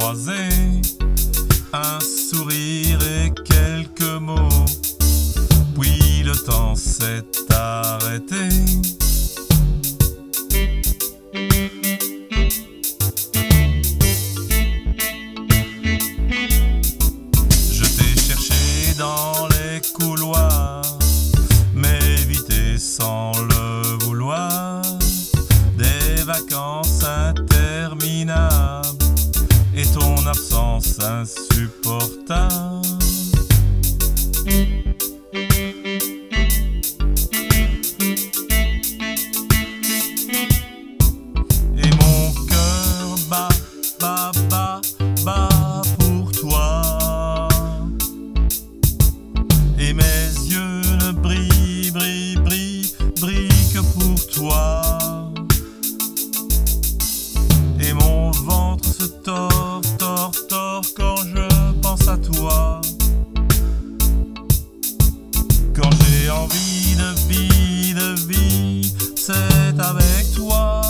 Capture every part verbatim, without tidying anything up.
croisé, un sourire et quelques mots, puis le temps s'est arrêté. Je t'ai cherché dans les couloirs, m'éviter sans le vouloir, des vacances interminables et ton absence insupportable. Et mon cœur bat, bat, bat, bat pour toi, et mes yeux ne brillent, brillent, brillent, brillent que pour toi. Et mon ventre se tord, tord, tord quand je pense à toi. Quand j'ai envie de vie, de vie, c'est avec toi.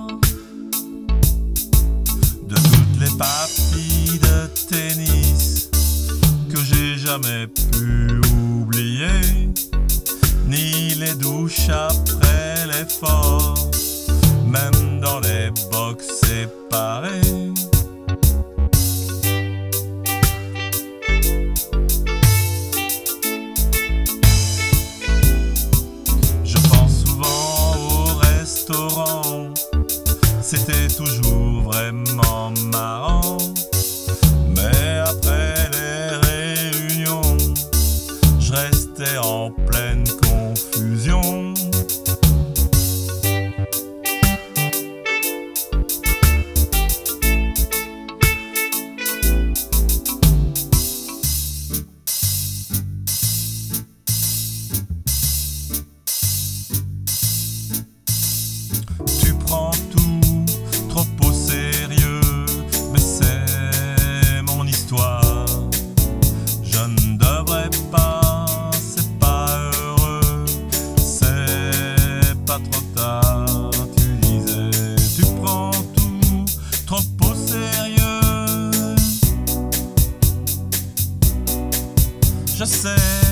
De toutes les parties de tennis que j'ai jamais pu oublier, ni les douches après l'effort, même dans les box séparés. Je pense souvent au restaurant, c'était toujours vraiment marrant, mais après les réunions, je restais en pleine confusion. Tu prends tout trop au sérieux, mais c'est mon histoire. Je ne devrais pas, c'est pas heureux, c'est pas trop tard. Tu disais, tu prends tout trop au sérieux. Je sais.